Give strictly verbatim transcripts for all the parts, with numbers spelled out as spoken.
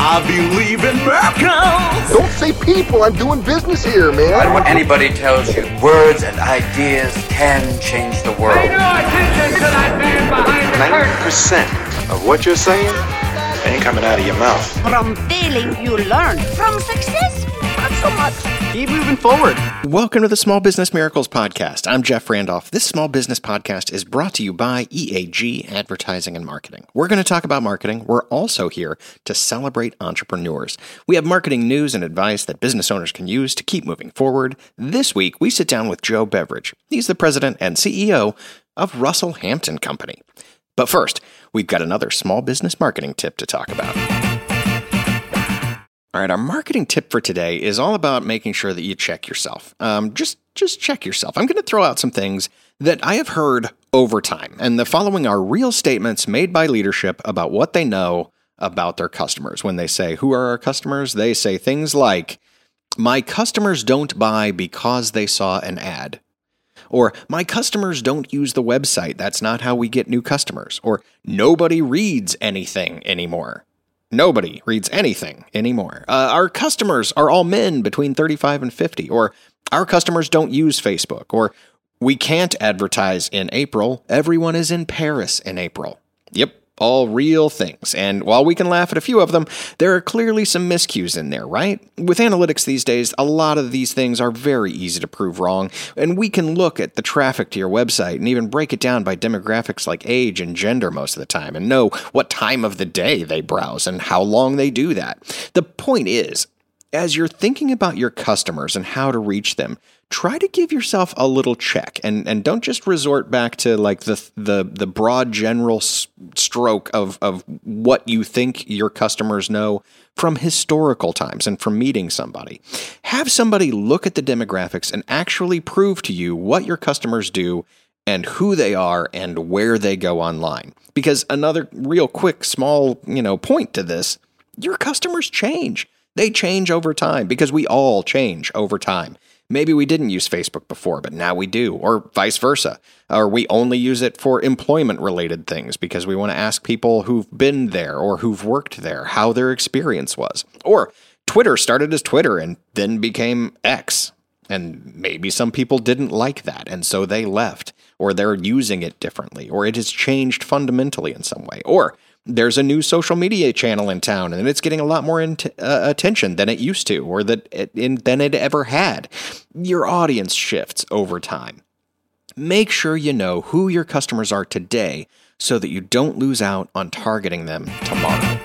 I believe in miracles. Don't say people. I'm doing business here, man. I don't want anybody tells you words and ideas can change the world. Pay no attention to that man behind the curtain. ninety percent of what you're saying ain't coming out of your mouth. From failing, you learn. From success, not so much. Keep moving forward. Welcome to the Small Business Miracles Podcast. I'm Jeff Randolph. This small business podcast is brought to you by E A G Advertising and Marketing. We're going to talk about marketing. We're also here to celebrate entrepreneurs. We have marketing news and advice that business owners can use to keep moving forward. This week, we sit down with Joe Beveridge. He's the president and C E O of Russell Hampton Company. But first, we've got another small business marketing tip to talk about. All right, our marketing tip for today is all about making sure that you check yourself. Um, just, just check yourself. I'm going to throw out some things that I have heard over time, and the following are real statements made by leadership about what they know about their customers. When they say, "Who are our customers?" they say things like, "My customers don't buy because they saw an ad." Or, "My customers don't use the website. That's not how we get new customers." Or, "Nobody reads anything anymore." Nobody reads anything anymore. Uh, our customers are all men between thirty-five and fifty. Or, "Our customers don't use Facebook." Or, "We can't advertise in April. Everyone is in Paris in April." Yep, all real things. And while we can laugh at a few of them, there are clearly some miscues in there, right? With analytics these days, a lot of these things are very easy to prove wrong, and we can look at the traffic to your website and even break it down by demographics like age and gender most of the time, and know what time of the day they browse and how long they do that. The point is, as you're thinking about your customers and how to reach them, try to give yourself a little check, and, and don't just resort back to like the the the broad general s- stroke of, of what you think your customers know from historical times and from meeting somebody. Have somebody look at the demographics and actually prove to you what your customers do and who they are and where they go online. Because another real quick, small, you know, point to this, your customers change. They change over time because we all change over time. Maybe we didn't use Facebook before, but now we do, or vice versa. Or we only use it for employment-related things because we want to ask people who've been there or who've worked there how their experience was. Or Twitter started as Twitter and then became X. And maybe some people didn't like that, and so they left, or they're using it differently, or it has changed fundamentally in some way. Or there's a new social media channel in town, and it's getting a lot more in t- uh, attention than it used to, or that it, in, than it ever had. Your audience shifts over time. Make sure you know who your customers are today so that you don't lose out on targeting them tomorrow.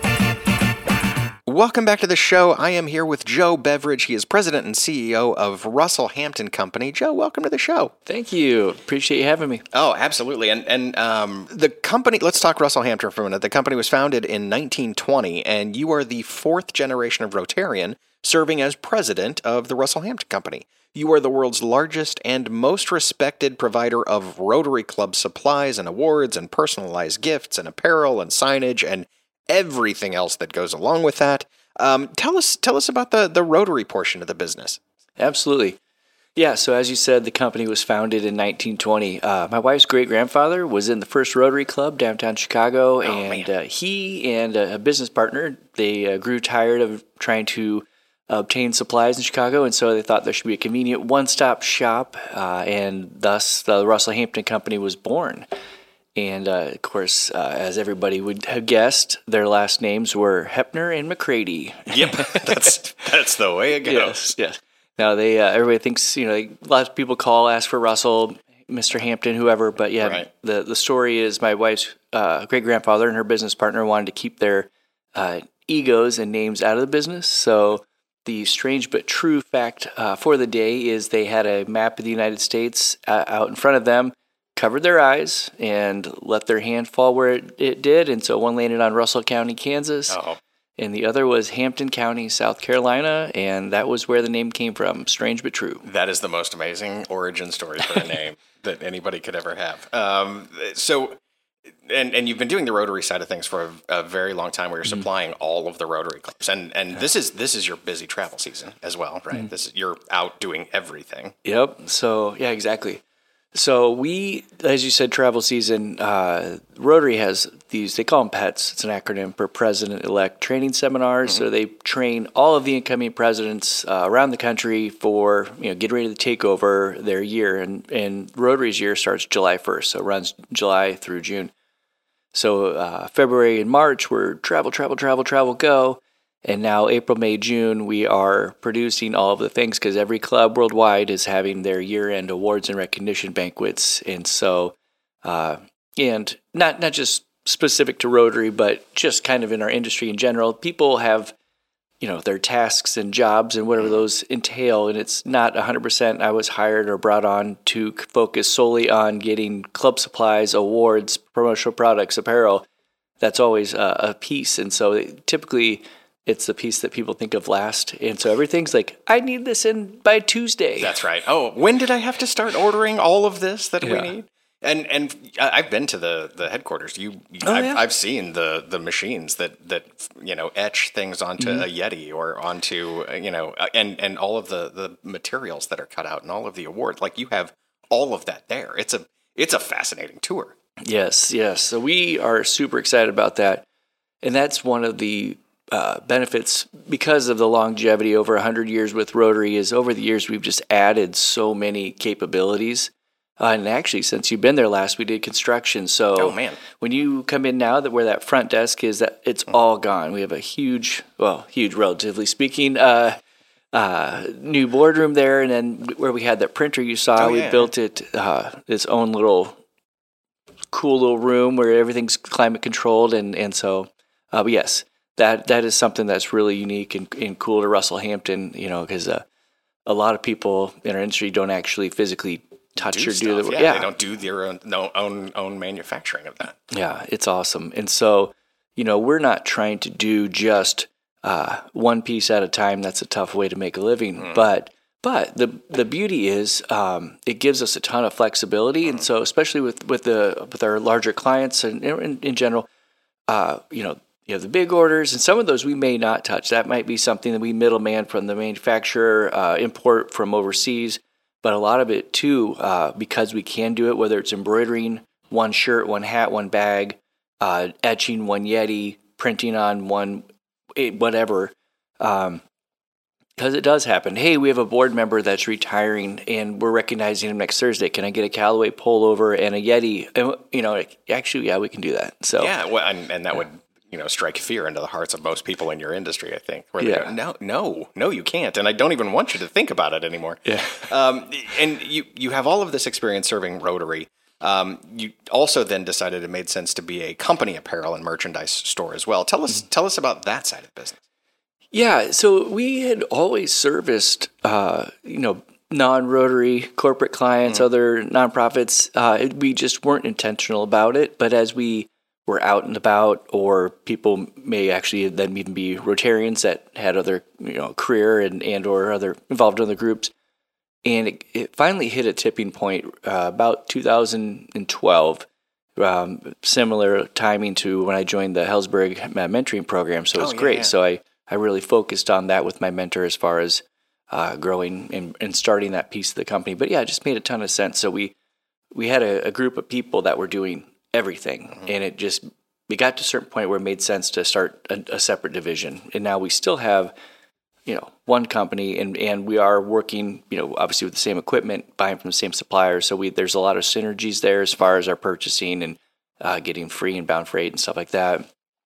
Welcome back to the show. I am here with Joe Beveridge. He is president and C E O of Russell Hampton Company. Joe, welcome to the show. Thank you. Appreciate you having me. Oh, absolutely. And and um, the company, let's talk Russell Hampton for a minute. The company was founded in nineteen twenty, and you are the fourth generation of Rotarian serving as president of the Russell Hampton Company. You are the world's largest and most respected provider of Rotary Club supplies and awards and personalized gifts and apparel and signage and everything else that goes along with that. Um, tell us tell us about the, the Rotary portion of the business. Absolutely. Yeah, so as you said, the company was founded in nineteen twenty. Uh, my wife's great-grandfather was in the first Rotary Club downtown Chicago, oh, and uh, he and a business partner, they uh, grew tired of trying to obtain supplies in Chicago, and so they thought there should be a convenient one-stop shop, uh, and thus the Russell Hampton Company was born. And, uh, of course, uh, as everybody would have guessed, their last names were Hepner and McCready. Yep, that's that's the way it goes. Yes, yes. Now, they uh, everybody thinks, you know, they, a lot of people call, ask for Russell, Mister Hampton, whoever. But, yeah, right. the, the story is my wife's uh, great-grandfather and her business partner wanted to keep their uh, egos and names out of the business. So the strange but true fact uh, for the day is they had a map of the United States uh, out in front of them, covered their eyes, and let their hand fall where it, it did. And so one landed on Russell County, Kansas, Uh-oh. and the other was Hampton County, South Carolina, and that was where the name came from. Strange but true. That is the most amazing origin story for a name that anybody could ever have. Um, so, and and you've been doing the Rotary side of things for a, a very long time, where you're mm-hmm. supplying all of the Rotary clubs, and and yeah. this is this is your busy travel season as well, right? Mm-hmm. This is, you're out doing everything. Yep. So yeah, exactly. So we, as you said, travel season, uh, Rotary has these, they call them PETS. It's an acronym for President-Elect Training Seminars. Mm-hmm. So they train all of the incoming presidents uh, around the country for, you know, getting ready to take over their year. And, and Rotary's year starts July first, so it runs July through June. So uh, February and March, we're travel, travel, travel, travel, go. And now April, May, June, we are producing all of the things because every club worldwide is having their year-end awards and recognition banquets. And so, uh, and not not just specific to Rotary, but just kind of in our industry in general, people have, you know, their tasks and jobs and whatever those entail. And it's not one hundred percent I was hired or brought on to focus solely on getting club supplies, awards, promotional products, apparel. That's always a, a piece. And so typically, it's the piece that people think of last. And so everything's like, I need this in by Tuesday. That's right. Oh, when did I have to start ordering all of this that yeah. we need? And and I've been to the, the headquarters. You, you oh, I've, yeah. I've seen the, the machines that, that you know etch things onto mm-hmm. a Yeti or onto you know and, and all of the, the materials that are cut out and all of the awards. Like you have all of that there. It's a it's a fascinating tour. Yes, yes. So we are super excited about that, and that's one of the Uh, benefits because of the longevity over one hundred years with Rotary is over the years we've just added so many capabilities. Uh, and actually, since you've been there last, we did construction. So oh, man. when you come in now, that where that front desk is, that it's mm-hmm. all gone. We have a huge, well, huge relatively speaking, uh, uh, new boardroom there. And then where we had that printer you saw, oh, we yeah. built it uh, its own little cool little room where everything's climate controlled. And, and so, uh, but yes. That that is something that's really unique and, and cool to Russell Hampton, you know, because uh, a lot of people in our industry don't actually physically touch do or stuff. do the yeah, yeah. They don't do their own no, own own manufacturing of that. Yeah, it's awesome. And so, you know, we're not trying to do just uh, one piece at a time. That's a tough way to make a living. Mm. But but the the beauty is um, it gives us a ton of flexibility, mm. and so especially with with the with our larger clients and in, in general, uh, you know. You have the big orders, and some of those we may not touch. That might be something that we middleman from the manufacturer, uh, import from overseas. But a lot of it, too, uh, because we can do it, whether it's embroidering one shirt, one hat, one bag, uh, etching one Yeti, printing on one whatever, um, because it does happen. Hey, we have a board member that's retiring, and we're recognizing him next Thursday. Can I get a Callaway pullover and a Yeti? And, you know, actually, yeah, we can do that. So yeah, well, and, and that yeah. would... you know, strike fear into the hearts of most people in your industry, I think. Where they yeah. go, no, no, no, you can't. And I don't even want you to think about it anymore. Yeah. Um, and you, you have all of this experience serving Rotary. Um, you also then decided it made sense to be a company apparel and merchandise store as well. Tell us, mm-hmm. tell us about that side of business. Yeah. So we had always serviced, uh, you know, non-Rotary corporate clients, mm-hmm. other nonprofits. Uh, we just weren't intentional about it. But as we were out and about, or people may actually then even be Rotarians that had other, you know, career and, and or other involved in other groups. And it, it finally hit a tipping point uh, about two thousand twelve, um, similar timing to when I joined the Hellsberg mentoring program. So it was oh, yeah, great. Yeah. So I, I really focused on that with my mentor as far as uh, growing and, and starting that piece of the company. But yeah, it just made a ton of sense. So we, we had a, a group of people that were doing everything, mm-hmm. and it just we got to a certain point where it made sense to start a, a separate division. And now we still have, you know, one company, and, and we are working, you know, obviously with the same equipment, buying from the same suppliers. So we there's a lot of synergies there as far as our purchasing and uh, getting free and bound freight and stuff like that.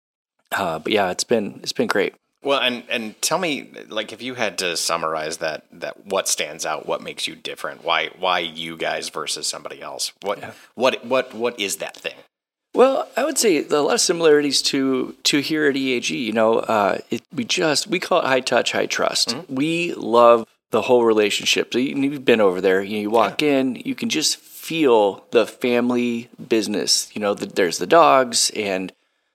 Uh, but yeah, it's been it's been great. Well, and, and tell me, like, if you had to summarize that, that what stands out, what makes you different, why why you guys versus somebody else, what yeah. what what what is that thing? Well, I would say a lot of similarities to to here at E A G. You know, uh, it, we just we call it high touch, high trust. Mm-hmm. We love the whole relationship. So you, you've been over there. You know, you walk yeah. in, you can just feel the family business. You know, the, there's the dogs, and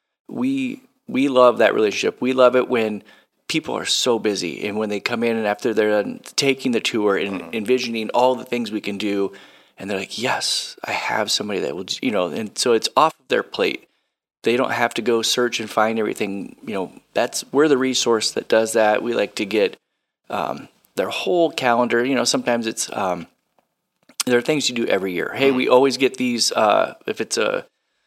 we. We love that relationship. We love it when people are so busy, and when they come in and after they're done taking the tour and mm-hmm. envisioning all the things we can do, and they're like, yes, I have somebody that will, you know, and so it's off of their plate. They don't have to go search and find everything. You know, that's we're the resource that does that. We like to get um, their whole calendar. You know, sometimes it's um, there are things you do every year. Hey, we always get these. Uh, if it's a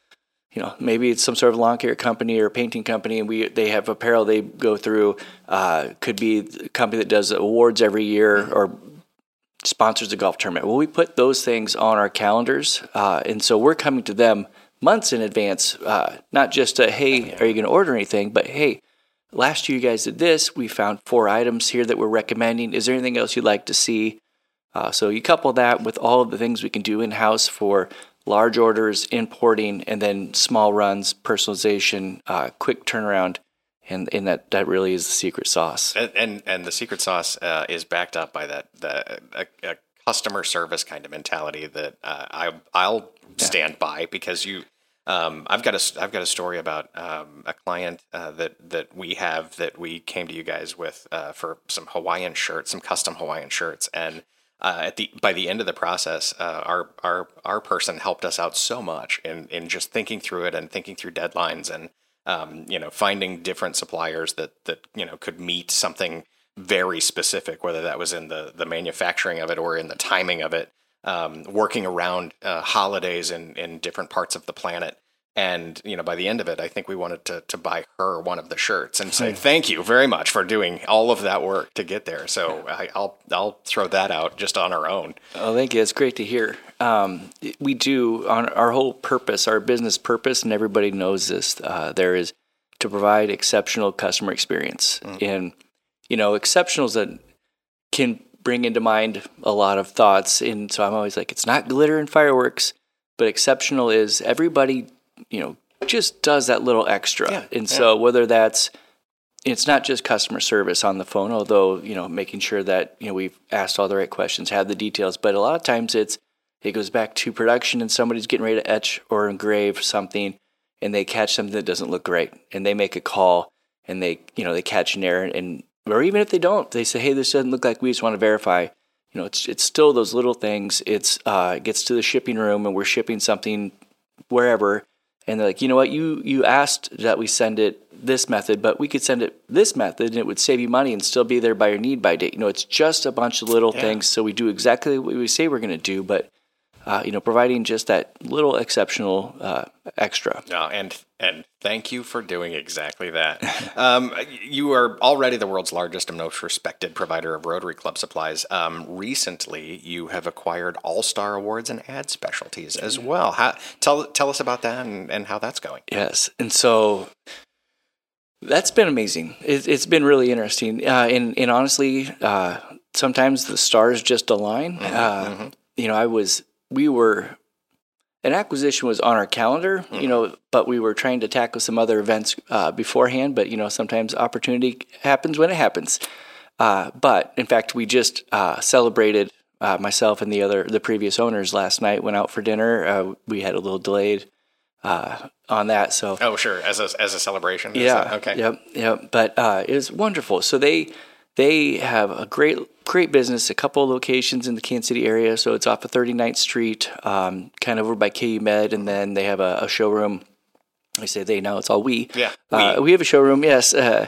you know, maybe it's some sort of lawn care company or painting company, and we they have apparel they go through. Uh, could be a company that does awards every year or sponsors a golf tournament. Well, we put those things on our calendars, uh, and so we're coming to them months in advance, uh, not just a, hey, are you going to order anything, but hey, last year you guys did this. We found four items here that we're recommending. Is there anything else you'd like to see? Uh, so you couple that with all of the things we can do in-house for large orders, importing, and then small runs, personalization, uh, quick turnaround, and, and that, that really is the secret sauce. And and, and the secret sauce uh, is backed up by that the a, a customer service kind of mentality that uh, I I'll stand yeah. by, because you um, I've got a I've got a story about um, a client uh, that that we have that we came to you guys with uh, for some Hawaiian shirts, some custom Hawaiian shirts, and uh, at the by the end of the process, uh, our our our person helped us out so much in in just thinking through it and thinking through deadlines and um, you know finding different suppliers that that you know could meet something very specific, whether that was in the, the manufacturing of it or in the timing of it, um, working around uh, holidays in, in different parts of the planet. And, you know, by the end of it, I think we wanted to, to buy her one of the shirts and say, thank you very much for doing all of that work to get there. So I, I'll, I'll throw that out just on our own. Oh, thank you. It's great to hear. Um, we do on our whole purpose, our business purpose, and everybody knows this, uh, there is to provide exceptional customer experience. Mm-hmm. And you know, exceptionals that can bring into mind a lot of thoughts. And so I'm always like, it's not glitter and fireworks, but exceptional is everybody, you know, just does that little extra. Yeah, and yeah. so whether that's, it's not just customer service on the phone, although, you know, making sure that, you know, we've asked all the right questions, have the details, but a lot of times it's, it goes back to production and somebody's getting ready to etch or engrave something and they catch something that doesn't look right and they make a call and they, you know, they catch an error and, or even if they don't, they say, hey, this doesn't look like we just want to verify. You know, it's it's still those little things. It's uh, it gets to the shipping room and we're shipping something wherever. And they're like, you know what, you you asked that we send it this method, but we could send it this method and it would save you money and still be there by your need by date. You know, it's just a bunch of little yeah. things. So we do exactly what we say we're going to do, but, uh, you know, providing just that little exceptional uh, extra. Yeah, and and thank you for doing exactly that. um, you are already the world's largest and most respected provider of Rotary Club supplies. Um, recently, you have acquired All-Star Awards and ad specialties as well. How, tell tell us about that and, and how that's going. Yes, and so that's been amazing. It, it's been really interesting. Uh, and, and honestly, uh, sometimes the stars just align. Mm-hmm, uh, mm-hmm. You know, I was, we were... An acquisition was on our calendar, you know, but we were trying to tackle some other events uh, beforehand. But, you know, sometimes opportunity happens when it happens. Uh, but, in fact, we just uh, celebrated, uh, myself and the other, the previous owners last night, went out for dinner. Uh, we had a little delayed uh, on that. So Oh, sure. As a, as a celebration? Yeah. That, okay. Yep. Yep. But uh, it was wonderful. So they they have a great Great business, a couple of locations in the Kansas City area. So it's off of thirty-ninth Street, um, kind of over by K U Med, and then they have a, a showroom. I say they, now it's all we. Yeah, we. Uh, we have a showroom, yes, uh,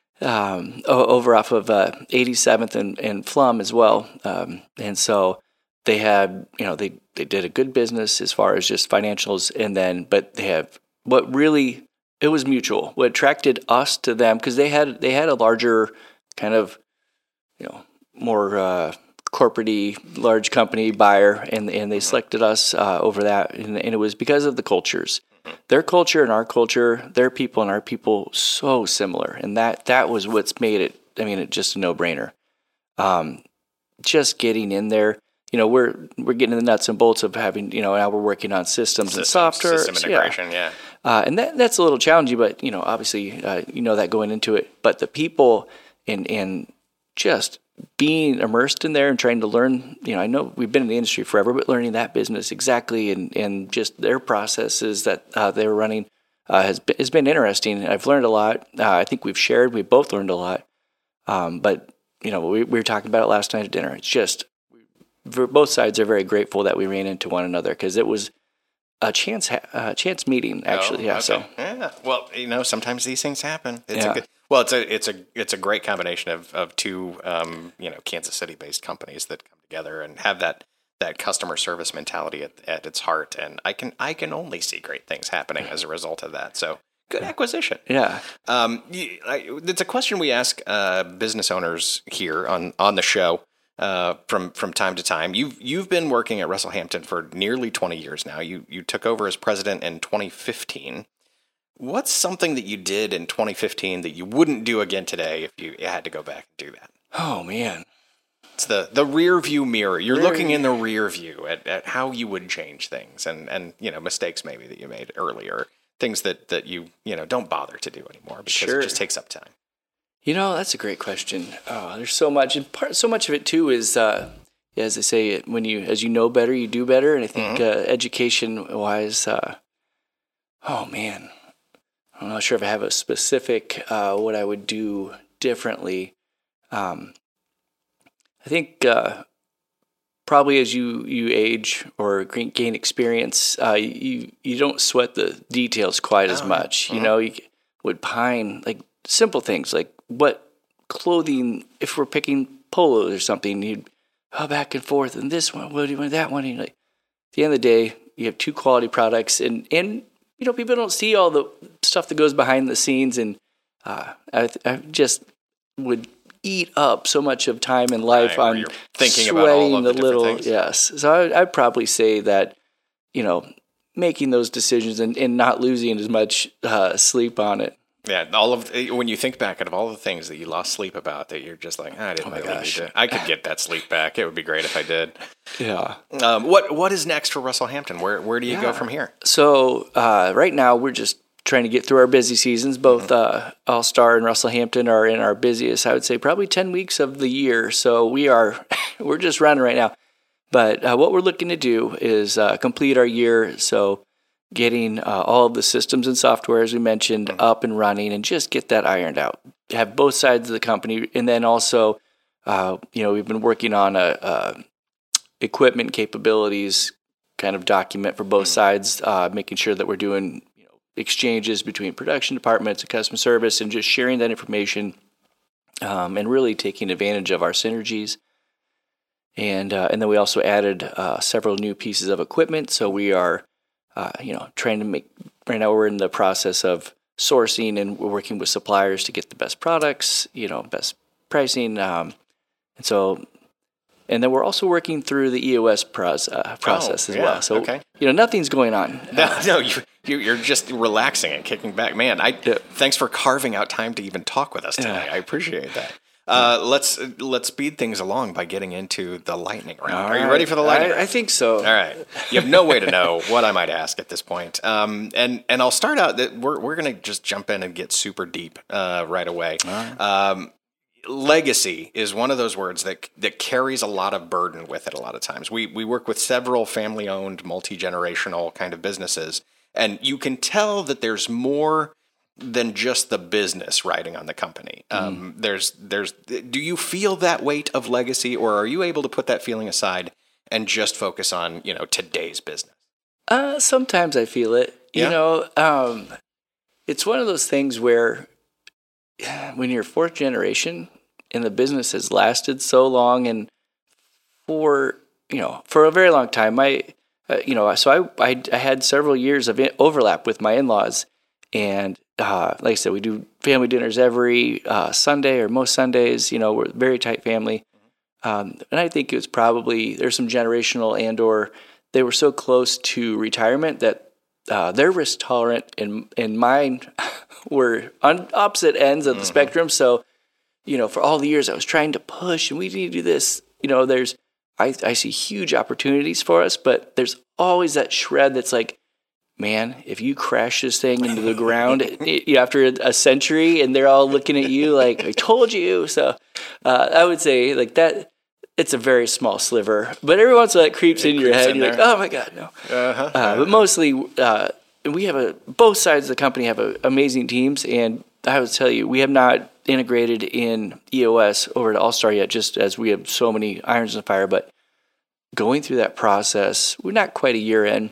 um, over off of uh, eighty-seventh and, and Flum as well. Um, and so they had, you know, they, they did a good business as far as just financials, and then, but they have, what really, it was mutual. What attracted us to them, because they had, they had a larger kind of, you know, more uh, corporate-y, large company buyer, and and they selected us uh, over that, and, and it was because of the cultures. Their culture and our culture, their people and our people, so similar, and that that was what's made it, I mean, it just a no-brainer. Um, just getting in there, you know, we're we're getting the nuts and bolts of having, you know, now we're working on systems, systems and software. System integration, yeah. yeah. Uh, and that that's a little challenging, but, you know, obviously, uh, you know that going into it. But the people and and just being immersed in there and trying to learn, you know, I know we've been in the industry forever, but learning that business exactly and, and just their processes that uh, they were running uh, has, been, has been interesting. I've learned a lot. Uh, I think we've shared, we've both learned a lot. Um, but, you know, we, we were talking about it last night at dinner. It's just, both sides are very grateful that we ran into one another because it was a chance ha- uh, chance meeting, actually. Oh, yeah. Okay. So yeah. Well, you know, sometimes these things happen. It's yeah. a good, well, it's a it's a it's a great combination of of two um, you know Kansas City based companies that come together and have that that customer service mentality at, at its heart, and I can I can only see great things happening as a result of that. So good acquisition. Yeah. Um, you, I, it's a question we ask uh, business owners here on on the show uh, from from time to time. You've you've been working at Russell Hampton for nearly twenty years now. You you took over as president in twenty fifteen. What's something that you did in twenty fifteen that you wouldn't do again today if you had to go back and do that? Oh man. It's the, the rear view mirror. You're rear looking in the rear view at, at how you would change things and, and, you know, mistakes maybe that you made earlier, things that, that you, you know, don't bother to do anymore because sure. it just takes up time. You know, that's a great question. Oh, there's so much, and part, so much of it too is, uh, as they say, when you, as you know better, you do better. And I think, mm-hmm. uh, education wise, uh, oh man, I'm not sure if I have a specific, uh, what I would do differently. Um, I think uh, probably as you, you age or gain experience, uh, you you don't sweat the details quite as much. Mm-hmm. You know, you would pine like simple things like what clothing. If we're picking polos or something, you'd go back and forth. And this one, what do you want? That one. And like, at the end of the day, you have two quality products, and and you know people don't see all the stuff that goes behind the scenes. And uh, I I just would eat up so much of time in life right, on thinking sweating about all of the, the little things. Yes, so I, I'd probably say that, you know, making those decisions and, and not losing as much uh, sleep on it. Yeah, all of when you think back of all the things that you lost sleep about, that you're just like, I didn't oh really gosh. need to. I could get that sleep back. It would be great if I did. Yeah. Um, what what is next for Russell Hampton? Where where do you yeah. go from here? So uh, right now we're just trying to get through our busy seasons. Both uh, All-Star and Russell Hampton are in our busiest, I would say, probably ten weeks of the year. So we are, we're just running right now. But uh, what we're looking to do is uh, complete our year. So getting uh, all of the systems and software, as we mentioned, mm-hmm. up and running, and just get that ironed out. Have both sides of the company, and then also, uh, you know, we've been working on a, a equipment capabilities kind of document for both mm-hmm. sides, uh, making sure that we're doing exchanges between production departments and customer service, and just sharing that information, um, and really taking advantage of our synergies. And uh, and then we also added uh, several new pieces of equipment. So we are, uh, you know, trying to make. Right now, we're in the process of sourcing, and we're working with suppliers to get the best products, you know, best pricing. Um, and so, and then we're also working through the E O S pros, uh, process oh, as yeah, well. So, okay. you know, nothing's going on. No, no you, you, you're just relaxing and kicking back. Man, I yeah. thanks for carving out time to even talk with us today. Yeah. I appreciate that. Uh, let's let's speed things along by getting into the lightning round. All Are you right. ready for the lightning I, round? I think so. All right. You have no way to know what I might ask at this point. Um, and and I'll start out that we're we're gonna just jump in and get super deep uh, right away. All right. Um, legacy is one of those words that that carries a lot of burden with it. A lot of times, we we work with several family-owned, multi-generational kind of businesses, and you can tell that there's more than just the business riding on the company. Um, mm. There's, there's. Do you feel that weight of legacy, or are you able to put that feeling aside and just focus on, you know, today's business? Uh, sometimes I feel it. You yeah. know, um, it's one of those things where when you're fourth generation and the business has lasted so long, and for you know for a very long time, my uh, you know, so I, I I had several years of overlap with my in-laws. And uh, like I said, we do family dinners every uh, Sunday or most Sundays. You know, we're a very tight family. Um, and I think it was probably, there's some generational and or they were so close to retirement that uh, their risk tolerant and, and mine were on opposite ends of the mm-hmm. spectrum. So, you know, for all the years I was trying to push and we need to do this. You know, there's, I, I see huge opportunities for us, but there's always that shred that's like, man, if you crash this thing into the ground it, after a century and they're all looking at you like, I told you. So uh, I would say like that, it's a very small sliver. But every once in a while it creeps it in creeps your head. In you're there. Like, oh my God, no. Uh-huh. Uh, but mostly uh, we have a, both sides of the company have a, amazing teams. And I would tell you, we have not integrated in E O S over to All-Star yet, just as we have so many irons in the fire. But going through that process, we're not quite a year in.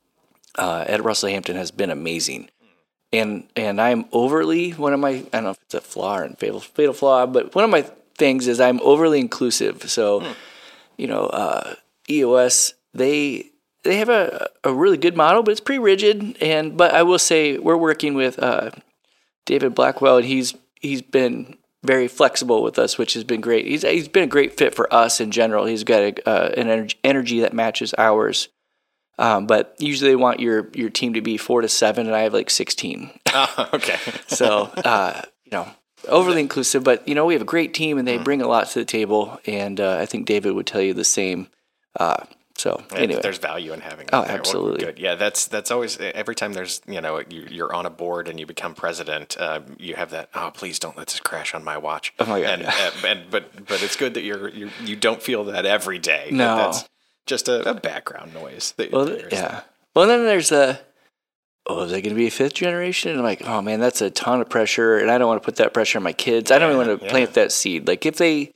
Uh, at Russell Hampton has been amazing, and and I'm overly one of my I don't know if it's a flaw or a fatal fatal flaw, but one of my things is I'm overly inclusive. So, hmm. you know, uh, E O S, they they have a, a really good model, but it's pretty rigid. And but I will say we're working with uh, David Blackwell, and he's he's been very flexible with us, which has been great. He's he's been a great fit for us in general. He's got a, uh, an energy, energy that matches ours. Um, but usually they want your your team to be four to seven, and I have like sixteen. Oh, okay. So uh, you know, overly inclusive. But you know, we have a great team, and they bring a lot to the table. And uh, I think David would tell you the same. Uh, so And anyway, there's value in having. Oh, that there. Well, absolutely. good. Yeah, that's that's always every time there's you know you, you're on a board and you become president, uh, you have that. Oh, please don't let this crash on my watch. Oh my God. And, uh, and but but it's good that you're you you don't feel that every day. No. That's just a, a background noise. That, well, that yeah. that. Well, then there's a. Oh, is that going to be a fifth generation? And I'm like, oh man, that's a ton of pressure, and I don't want to put that pressure on my kids. I don't Yeah, even want to yeah. plant that seed. Like if they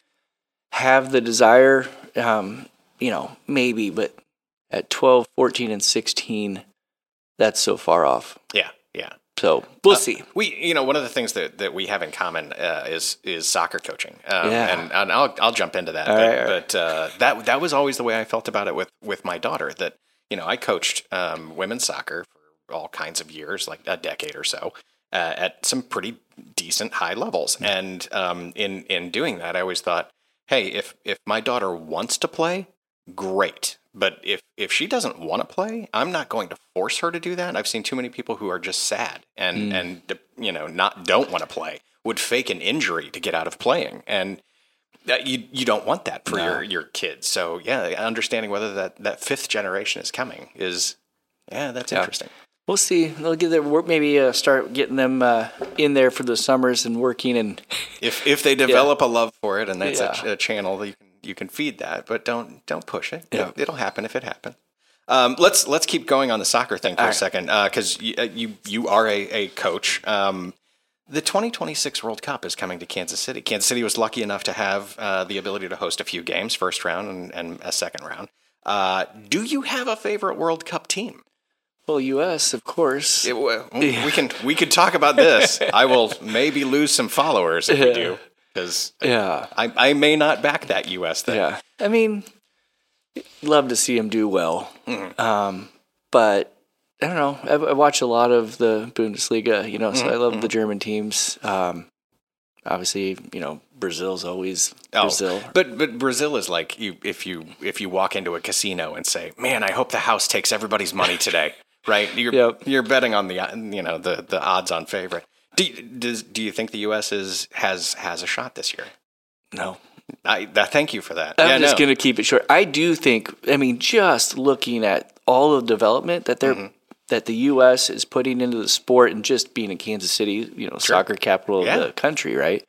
have the desire, um, you know, maybe, but at twelve, fourteen, and sixteen, that's so far off. Yeah, yeah. So we'll Uh, see. We, you know, one of the things that, that we have in common uh, is is soccer coaching. Um, Yeah. and, and I'll I'll jump into that. All but right, all right. but uh, that that was always the way I felt about it with, with my daughter. That you know, I coached um, women's soccer for all kinds of years, like a decade or so, uh, at some pretty decent high levels. And um, in in doing that, I always thought, hey, if if my daughter wants to play, great. But if, if she doesn't want to play, I'm not going to force her to do that. I've seen too many people who are just sad and, Mm. and you know, not don't want to play, would fake an injury to get out of playing. And that you you don't want that for No. your, your kids. So, yeah, understanding whether that, that fifth generation is coming is, yeah, that's Yeah. interesting. We'll see. They'll get their work. Maybe uh, start getting them uh, in there for the summers and working. And If if they develop a love for it and that's Yeah. a, a channel that you can you can feed that, but don't don't push it. Yeah. It'll, it'll happen if it happens. Um, let's let's keep going on the soccer thing for All a right. second because you, uh, you you are a, a coach. Um, the twenty twenty-six World Cup is coming to Kansas City. Kansas City was lucky enough to have uh, the ability to host a few games, first round and, and a second round. Uh, do you have a favorite World Cup team? well, U S of course. It, well, we can we could talk about this. I will maybe lose some followers if we do because yeah. I, I may not back that U S thing. Yeah, I mean, love to see him do well, Mm-hmm. um, but I don't know. I, I watch a lot of the Bundesliga, you know, so I Mm-hmm. love the German teams. Um, obviously, you know, Brazil's always Oh, Brazil. But but Brazil is like you if you if you walk into a casino and say, "Man, I hope the house takes everybody's money today." Right? You're Yep. you're betting on the you know the the odds on favorite. Do you, does do you think the U S is has has a shot this year? No, I that, thank you for that. I'm yeah, just no. going to keep it short. I do think. I mean, just looking at all the development that they're. Mm-hmm. That the U S is putting into the sport and just being in Kansas City, you know, soccer capital Yeah. of the country, right?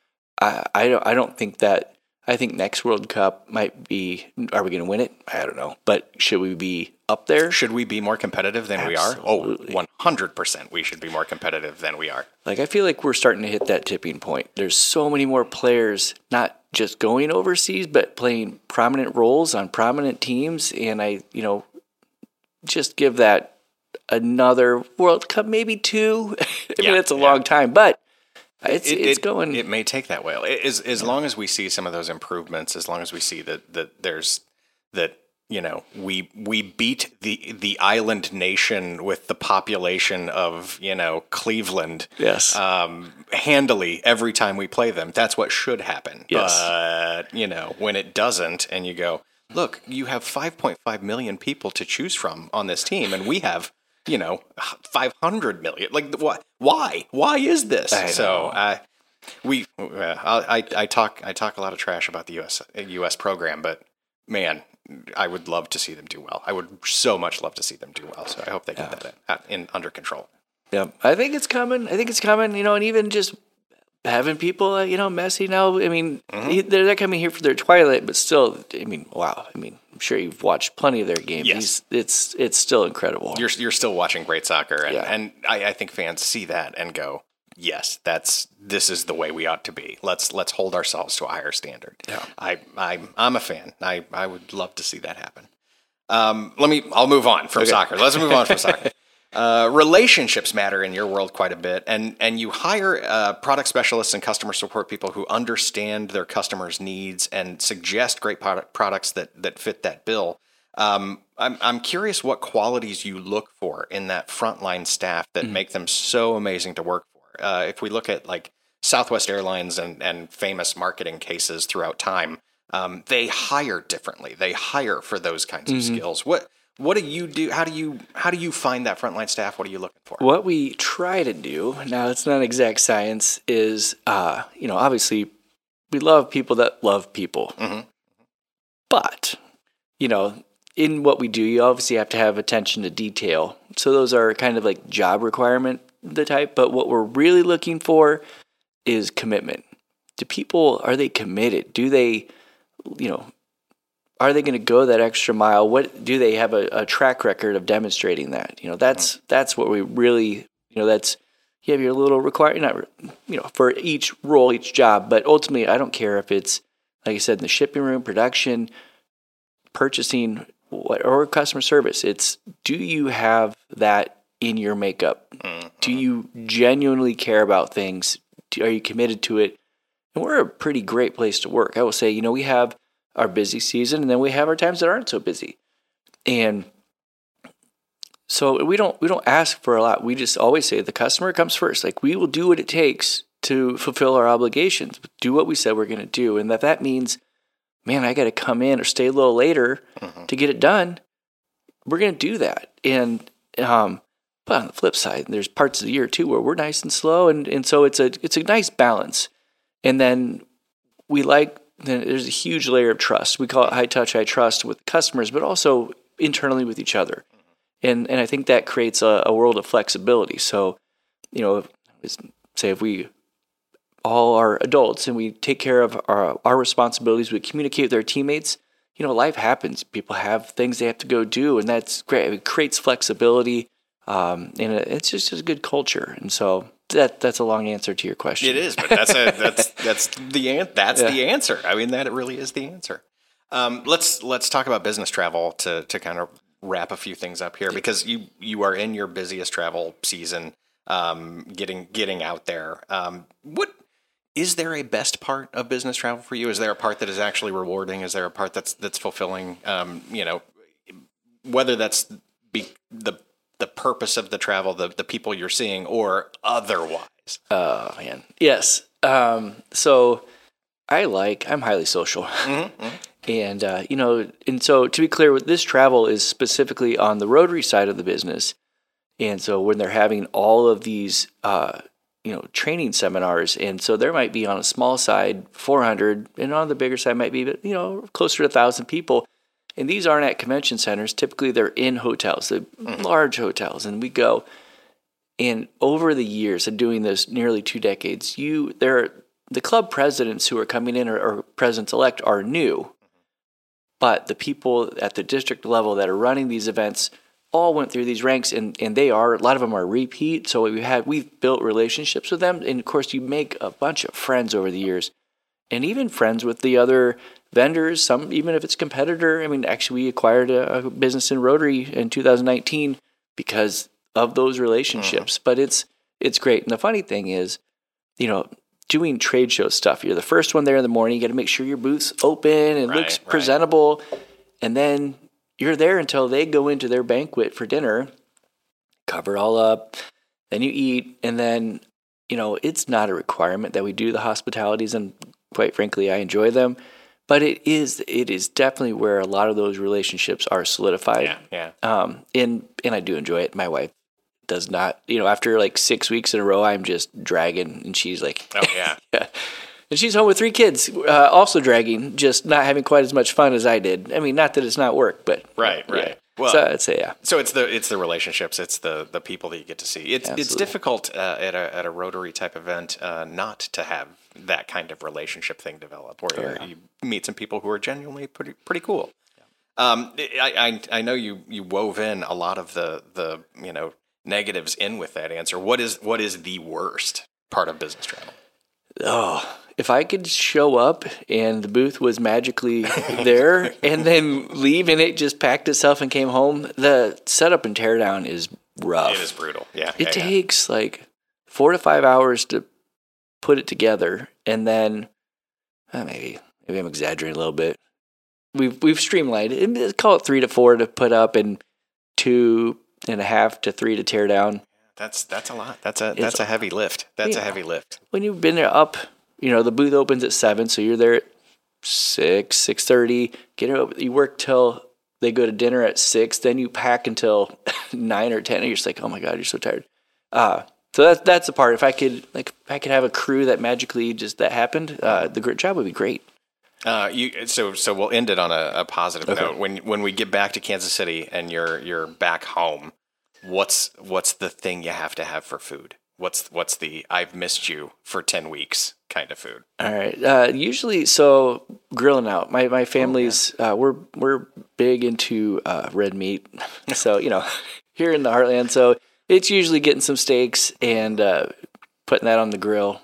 I, I don't I don't think that I think next World Cup might be are we going to win it? I don't know. But should we be up there? Should we be more competitive than we are? Absolutely. Oh, one hundred percent we should be more competitive than we are. Like I feel like we're starting to hit that tipping point. There's so many more players not just going overseas but playing prominent roles on prominent teams and I, you know, just give that another World Cup, maybe two. I Yeah, mean, it's a yeah. long time, but it's It- it's it- going. It may take that while. As as long as we see some of those improvements, as long as we see that that there's that you know we we beat the the island nation with the population of you know Cleveland. Yes. Um, handily every time we play them. That's what should happen. Yes. But you know when it doesn't, and you go, look, you have five point five million people to choose from on this team, and we have. You know, five hundred million. Like, what? Why? Why is this? I So, know. uh, we, uh, I, I, I talk, I talk a lot of trash about the U S U S program, but man, I would love to see them do well. I would so much love to see them do well. So I hope they get that uh, in under control. Yeah, I think it's coming. I think it's coming. You know, and even just having people, uh, you know, Messi now. I mean, Mm-hmm. he, they're not coming here for their twilight, but still, I mean, wow. I mean, I'm sure you've watched plenty of their games. Yes. He's, it's it's still incredible. You're you're still watching great soccer, and, Yeah. and I, I think fans see that and go, yes, that's this is the way we ought to be. Let's let's hold ourselves to a higher standard. Yeah. I I I'm a fan. I, I would love to see that happen. Um, let me. I'll move on from Okay. soccer. Let's move on from soccer. Uh, relationships matter in your world quite a bit, and and you hire uh, product specialists and customer support people who understand their customers' needs and suggest great product, products that that fit that bill. Um, I'm I'm curious what qualities you look for in that frontline staff that mm-hmm. make them so amazing to work for. Uh, if we look at like Southwest Airlines and and famous marketing cases throughout time, um, they hire differently. They hire for those kinds mm-hmm. of skills. What What do you do? How do you how do you find that frontline staff? What are you looking for? What we try to do, now it's not exact science, is uh, you know, obviously we love people that love people. Mm-hmm. But, you know, in what we do, you obviously have to have attention to detail. So those are kind of like job requirement, the type. But what we're really looking for is commitment. Do people, are they committed? Do they, you know, are they going to go that extra mile? What do they have a, a track record of demonstrating that? You know, that's mm-hmm. that's what we really, you know, that's you have your little require not you know for each role, each job. But ultimately, I don't care if it's like I said in the shipping room, production, purchasing, what, or customer service. It's do you have that in your makeup? Mm-hmm. Do you genuinely care about things? Do, are you committed to it? And we're a pretty great place to work. I will say, you know, we have our busy season, and then we have our times that aren't so busy. And so we don't we don't ask for a lot. We just always say the customer comes first. Like, we will do what it takes to fulfill our obligations, do what we said we're going to do. And if that means, man, I got to come in or stay a little later mm-hmm. to get it done, we're going to do that. And um, but on the flip side, there's parts of the year too where we're nice and slow, and, and so it's a it's a nice balance. And then we like. Then there's a huge layer of trust. We call it high touch, high trust with customers, but also internally with each other. And and I think that creates a, a world of flexibility. So, you know, say if we all are adults and we take care of our, our responsibilities, we communicate with our teammates, you know, life happens. People have things they have to go do, and that's great. It creates flexibility, um, and it's just a good culture. And so That that's a long answer to your question. It is, but that's a that's that's the an, that's yeah. the answer. I mean, that really is the answer. Um, let's let's talk about business travel to to kind of wrap a few things up here, because you you are in your busiest travel season, um, getting getting out there. Um, what is there a best part of business travel for you? Is there a part that is actually rewarding? Is there a part that's that's fulfilling? Um, you know, whether that's be the the purpose of the travel, the, the people you're seeing, or otherwise? Oh, man. Yes. Um, so I like, I'm highly social. Mm-hmm, mm-hmm. And, uh, you know, and so to be clear, this travel is specifically on the Rotary side of the business. And so when they're having all of these, uh, you know, training seminars, and so there might be on a small side, four hundred, and on the bigger side might be, you know, closer to one thousand people. And these aren't at convention centers. Typically, they're in hotels, they're mm-hmm. large hotels. And we go, and over the years of doing this, nearly two decades, you there the club presidents who are coming in, or, or presidents-elect, are new. But the people at the district level that are running these events all went through these ranks, and, and they are, a lot of them are repeat. So we had, we've built relationships with them. And, of course, you make a bunch of friends over the years, and even friends with the other vendors, some even if it's competitor. I mean, actually, we acquired a, a business in Rotary in two thousand nineteen because of those relationships. Mm. But it's it's great. And the funny thing is, you know, doing trade show stuff, you're the first one there in the morning. You got to make sure your booth's open and right, looks presentable. Right. And then you're there until they go into their banquet for dinner, cover it all up. Then you eat. And then, you know, it's not a requirement that we do the hospitalities. And quite frankly, I enjoy them. But it is it is definitely where a lot of those relationships are solidified. Yeah, yeah. Um, and and I do enjoy it. My wife does not. You know, after like six weeks in a row, I'm just dragging, and she's like, oh yeah, yeah. And she's home with three kids, uh, also dragging, just not having quite as much fun as I did. I mean, not that it's not work, but right, right. Yeah. Well, so I'd say yeah. So it's the it's the relationships, it's the the people that you get to see. It's Absolutely. It's difficult uh, at a at a Rotary type event uh, not to have that kind of relationship thing develop, where oh, yeah. you meet some people who are genuinely pretty pretty cool. Yeah. Um, I, I I know you you wove in a lot of the the you know negatives in with that answer. What is what is the worst part of business travel? Oh, if I could show up and the booth was magically there and then leave and it just packed itself and came home, the setup and teardown is rough. It is brutal. Yeah. It yeah, takes yeah. like four to five hours to put it together, and then uh, maybe maybe I'm exaggerating a little bit. We've we've streamlined it. Call it three to four to put up, and two and a half to three to tear down. That's that's a lot. That's a that's it's, a heavy lift. That's yeah. a heavy lift. When you've been there up, you know the booth opens at seven, so you're there at six, six thirty. Get it. You work till they go to dinner at six. Then you pack until nine or ten. And you're just like, oh my god, you're so tired. Uh so that's that's the part. If I could like, if I could have a crew that magically just that happened, uh, the great job would be great. Uh, you so so we'll end it on a, a positive okay. note. When when we get back to Kansas City and you're you're back home, what's what's the thing you have to have for food? What's what's the I've missed you for ten weeks kind of food? All right. Uh, usually, so grilling out. My my family's oh, yeah. uh, we're we're big into uh, red meat. So you know, here in the Heartland, so it's usually getting some steaks and uh, putting that on the grill.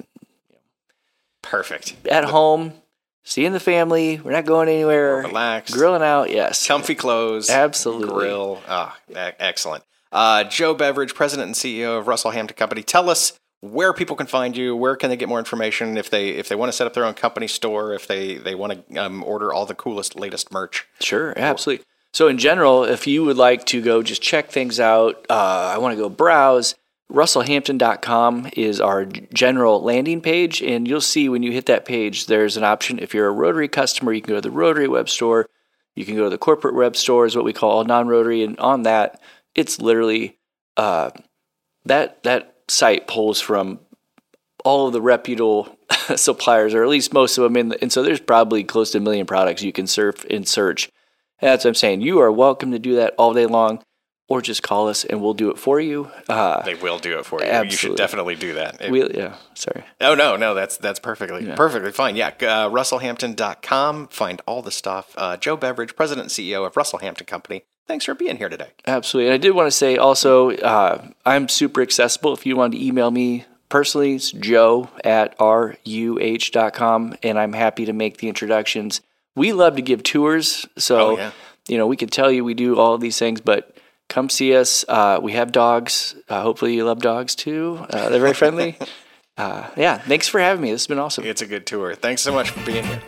Perfect. At the- home. Seeing the family, we're not going anywhere. Relaxed. Grilling out, yes. Comfy clothes. Absolutely. Grill. Ah, oh, excellent. Uh, Joe Beveridge, President and C E O of Russell Hampton Company. Tell us where people can find you. Where can they get more information if they if they want to set up their own company store, if they, they want to um, order all the coolest, latest merch. Sure, absolutely. So in general, if you would like to go just check things out, uh, I want to go browse, russell hampton dot com is our general landing page, and you'll see when you hit that page, there's an option. If you're a Rotary customer, you can go to the Rotary web store. You can go to the corporate web store, is what we call non-Rotary, and on that, it's literally uh, that that site pulls from all of the reputable suppliers, or at least most of them. In the, and so there's probably close to a million products you can surf and search. And that's what I'm saying. You are welcome to do that all day long. Or just call us and we'll do it for you. Uh, they will do it for you. Absolutely. You should definitely do that. It, we, yeah, sorry. Oh, no, no, that's that's perfectly yeah. perfectly fine. Yeah, uh, russell hampton dot com. Find all the stuff. Uh, Joe Beveridge, President and C E O of Russell Hampton Company. Thanks for being here today. Absolutely. And I did want to say also, uh, I'm super accessible. If you want to email me personally, it's joe at r u h dot com, and I'm happy to make the introductions. We love to give tours, so, oh, yeah. you know, we can tell you we do all of these things, but come see us. Uh, we have dogs. Uh, hopefully you love dogs too. Uh, they're very friendly. uh, yeah, thanks for having me. This has been awesome. It's a good tour. Thanks so much for being here.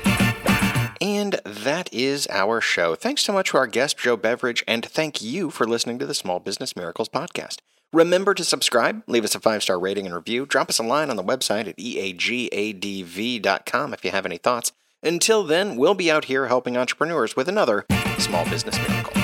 And that is our show. Thanks so much to our guest, Joe Beveridge, and thank you for listening to the Small Business Miracles podcast. Remember to subscribe, leave us a five-star rating and review, drop us a line on the website at e a g a d v dot com if you have any thoughts. Until then, we'll be out here helping entrepreneurs with another Small Business Miracle.